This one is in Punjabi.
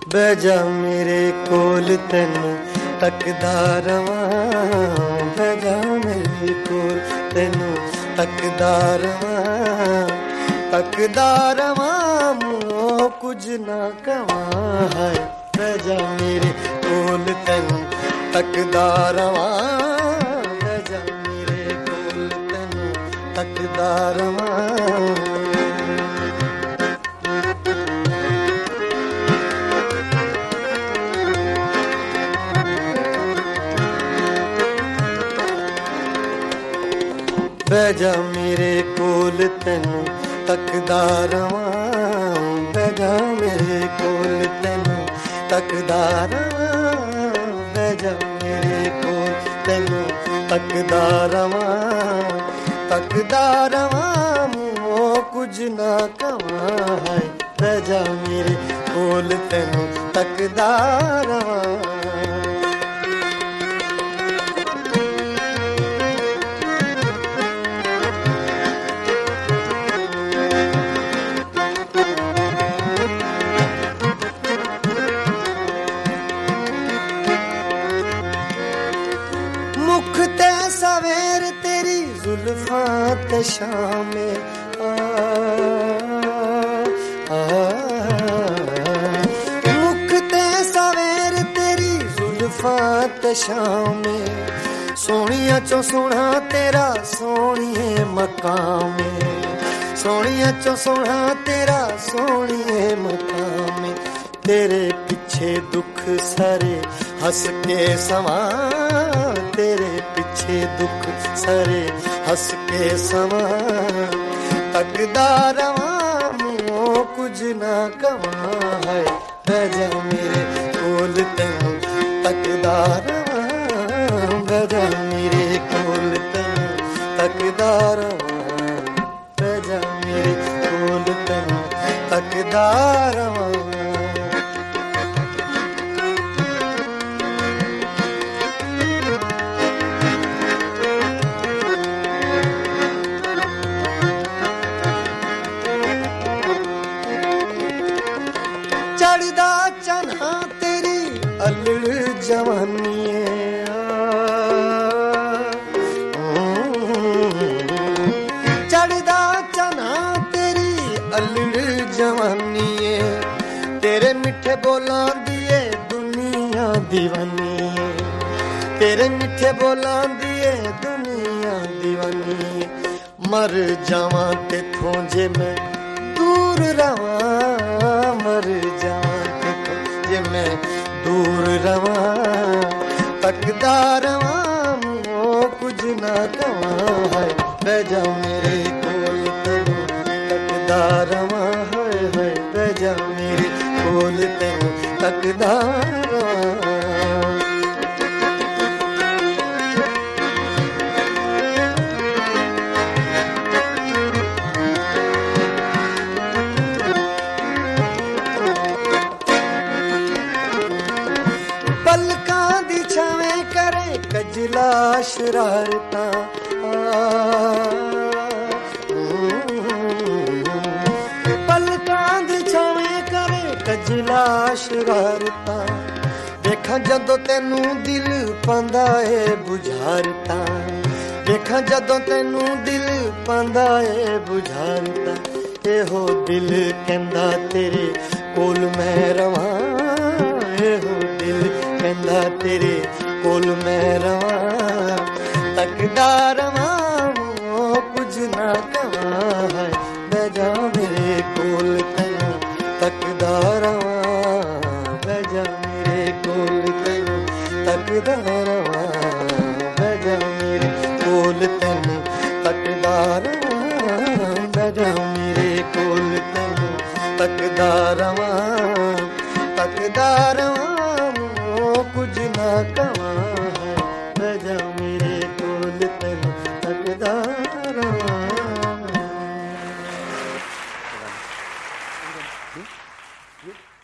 ਬਹਿ ਜਾ ਮੇਰੇ ਕੋਲ ਤੈਨੂੰ ਤੱਕਦਾ ਰਵਾਂ, ਬਹਿ ਜਾ ਮੇਰੇ ਕੋਲ ਤੈਨੂੰ ਤੱਕਦਾ ਰਵਾਂ, ਤੱਕਦਾ ਰਵਾਂ ਮੂੰਹੋਂ ਕੁਝ ਨਾ ਕਵਾਂ। ਹਾਏ ਬਹਿ ਜਾ ਮੇਰੇ ਕੋਲ ਤੈਨੂੰ ਤੱਕਦਾ ਰਵਾਂ, ਬਹਿ ਜਾ ਮੇਰੇ ਕੋਲ ਤੈਨੂੰ ਤੱਕਦਾ ਰਵਾਂ। ਬਹਿ ਜਾ ਮੇਰੇ ਕੋਲ ਤੈਨੂੰ ਤੱਕਦਾ ਰਵਾਂ, ਬਹਿ ਜਾ ਮੇਰੇ ਕੋਲ ਤੈਨੂੰ ਤੱਕਦਾ ਰਵਾਂ, ਬਹਿ ਜਾ ਮੇਰੇ ਕੋਲ ਤੈਨੂੰ ਤੱਕਦਾ ਰਵਾਂ, ਤੱਕਦਾ ਰਵਾਂ ਮੂੰਹੋਂ ਕੁਝ ਨਾ ਕਵਾਂ। ਹਾਏ ਬਹਿ ਜਾ ਮੇਰੇ ਕੋਲ ਤੈਨੂੰ ਤੱਕਦਾ ਰਵਾਂ। ਮੁਖ ਤੇ ਸਵੇਰ ਤੇਰੀ ਜ਼ੁਲਫਾਂ ਤੇ ਸ਼ਾਮੇ ਮੁਖ ਤੇ ਸਵੇਰ ਤੇਰੀ ਜ਼ੁਲਫਾਂ ਤੇ ਸ਼ਾਮੇ, ਸੋਹਣੀਆਂ ਚੋਂ ਸੋਹਣਾ ਤੇਰਾ ਸੋਹਣੀਏ ਮਕਾਮੇ, ਸੋਹਣੀਆਂ ਚੋਂ ਸੋਹਣਾ ਤੇਰਾ ਸੋਹਣੀਏ ਮਕਾਮੇ। ਤੇਰੇ ਪਿੱਛੇ ਦੁੱਖ ਸਾਰੇ ਹੱਸ ਕੇ ਸਮਾਂ, ਤੇਰੇ ਪਿੱਛੇ ਦੁੱਖ ਸਾਰੇ ਹੱਸ ਕੇ ਸਮਾਂ। ਤੱਕਦਾ ਰਵਾਂ ਮੂੰਹੋਂ ਕੁਝ ਨਾ ਕਵਾਂ। ਹਾਏ ਬਹਿ ਜਾ ਮੇਰੇ ਕੋਲ ਤੈਨੂੰ ਤੱਕਦਾ ਰਵਾਂ, ਬਹਿ ਜਾ ਮੇਰੇ ਕੋਲ ਤੈਨੂੰ ਤੱਕਦਾ ਰਵਾਂ, ਬਹਿ ਜਾ ਮੇਰੇ ਕੋਲ ਤੈਨੂੰ ਤੱਕਦਾ ਰਵਾਂ। ਚੜਦਾ ਚੰਨਾ ਤੇਰੀ ਅਲੜ ਜਵਾਨੀਏ, ਚੜਦਾ ਚੰਨਾ ਤੇਰੀ ਅਲੜ ਜਵਾਨੀਏ। ਤੇਰੇ ਮਿੱਠੇ ਬੋਲਾਂ ਦੀ ਏ ਦੁਨੀਆ دیਵਾਨੀ, ਤੇਰੇ ਮਿੱਠੇ ਬੋਲਾਂ ਦੀ ਏ ਦੁਨੀਆ دیਵਾਨੀ। ਮਰ ਜਾਵਾਂ ਤੇਥੋਂ ਜੇ ਮੈਂ ਦੂਰ ਰਵਾਂ, ਮਰ ਜਾਵਾਂ ਤੇਥੋਂ ਜੇ ਮੈਂ ਦੂਰ ਰਵਾਂ। ਤੱਕਦਾ ਰਵਾਂ ਮੂੰਹੋਂ ਕੁਝ ਨਾ ਕਵਾਂ। ਹਾਏ ਬਹਿ ਜਾ ਮੇਰੇ ਕੋਲ ਤੈਨੂੰ ਤੱਕਦਾ ਰਵਾਂ, ਹਾਏ ਹਾਏ ਬਹਿ ਜਾ ਮੇਰੇ ਕੋਲ ਤੈਨੂੰ ਤੱਕਦਾ ਰਵਾਂ। ਪਲਕਾਂ ਦੀ ਛਾਵੇਂ ਕਰੇ ਕਜਲਾ ਸ਼ਰਾਰਤਾਂ, ਪਲਕਾਂ ਦੀ ਛਾਵੇਂ ਕਰੇ ਕਜਲਾ ਸ਼ਰਾਰਤਾਂ। ਵੇਖਾਂ ਜਦੋਂ ਤੈਨੂੰ ਦਿਲ ਪਾਂਦਾ ਏ ਬੁਝਾਰਤਾਂ, ਵੇਖਾਂ ਜਦੋਂ ਤੈਨੂੰ ਦਿਲ ਪਾਂਦਾ ਏ ਬੁਝਾਰਤਾਂ। ਇਹੋ ਦਿਲ ਕਹਿੰਦਾ ਤੇਰੇ ਕੋਲ ਮੈਂ ਰਵਾਂ, ਇਹੋ ਦਿਲ ਕਹਿੰਦਾ ਤੇਰੇ ਕੋਲ ਮੈਂ ਰਵਾਂ। ਤੱਕਦਾ ਰਵਾਂ ਮੂੰਹੋਂ ਕੁਝ ਨਾ ਕਵਾਂ। ਹਾਏ ਬਹਿ ਜਾ ਮੇਰੇ ਕੋਲ ਤੈਨੂੰ ਤੱਕਦਾ ਰਵਾਂ, ਬਹਿ ਜਾ ਮੇਰੇ ਕੋਲ ਤੈਨੂੰ ਤੱਕਦਾ ਰਵਾਂ, ਬਹਿ ਜਾ ਮੇਰੇ ਕੋਲ ਤੈਨੂੰ ਤੱਕਦਾ ਰਵਾਂ, ਬਹਿ ਜਾ ਮੇਰੇ ਕੋਲ ਤੈਨੂੰ ਤੱਕਦਾ ਰਵਾਂ, ਤੱਕਦਾ ਰਵਾਂ ਮੂੰਹੋਂ ਕੁਝ ਨਾ ਕਵਾਂ। ਬਹਿ ਜਾ ਮੇਰੇ ਕੋਲ ਤੈਨੂੰ ਤੱਕਦਾ ਰਵਾਂ।